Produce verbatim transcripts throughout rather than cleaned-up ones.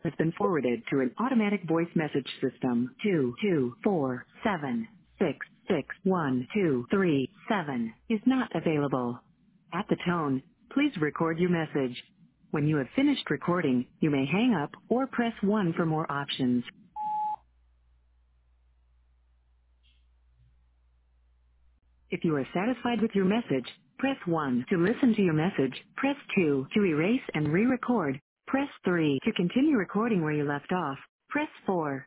has been forwarded to an automatic voice message system. Two two four seven six six one two three seven is not available. At the tone, please record your message. When you have finished recording, you may hang up or press one for more options. If you are satisfied with your message, press one to listen to your message. Press two to erase and re-record. Press three to continue recording where you left off. Press four.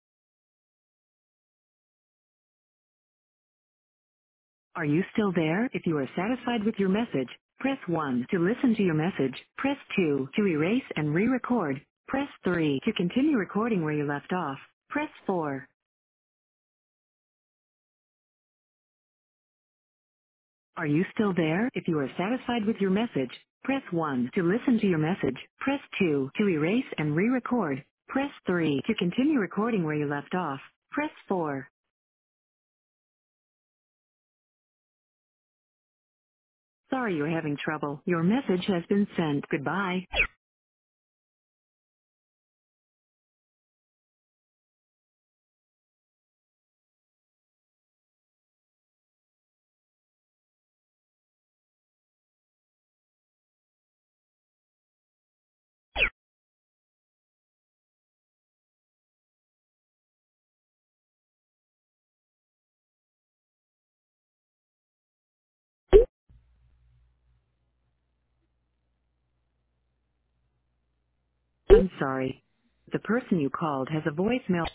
Are you still there? If you are satisfied with your message, press one to listen to your message. Press two to erase and re-record. Press three to continue recording where you left off. Press four. Are you still there? If you are satisfied with your message, press one to listen to your message. Press two to erase and re-record. Press three to continue recording where you left off. Press four. Sorry you're having trouble. Your message has been sent. Goodbye. I'm sorry. The person you called has a voicemail